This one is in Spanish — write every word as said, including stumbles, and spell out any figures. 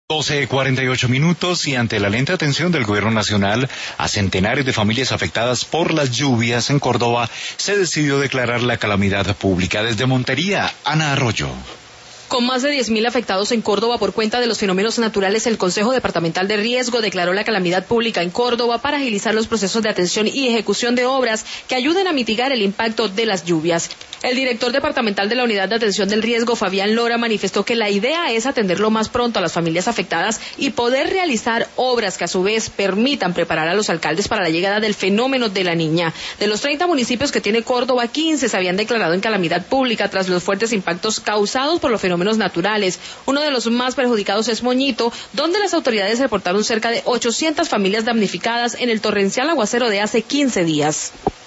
doce cuarenta y ocho minutos y ante la lenta atención del Gobierno Nacional a centenares de familias afectadas por las lluvias en Córdoba, se decidió declarar la calamidad pública. Desde Montería, Ana Arroyo. Con más de diez mil afectados en Córdoba por cuenta de los fenómenos naturales, el Consejo Departamental de Riesgo declaró la calamidad pública en Córdoba para agilizar los procesos de atención y ejecución de obras que ayuden a mitigar el impacto de las lluvias. El director departamental de la Unidad de Atención del Riesgo, Fabián Lora, manifestó que la idea es atender lo más pronto a las familias afectadas y poder realizar obras que a su vez permitan preparar a los alcaldes para la llegada del fenómeno de la Niña. De los treinta municipios que tiene Córdoba, quince se habían declarado en calamidad pública tras los fuertes impactos causados por los fenómenos naturales. Uno de los más perjudicados es Moñito, donde las autoridades reportaron cerca de ochocientas familias damnificadas en el torrencial aguacero de hace quince días.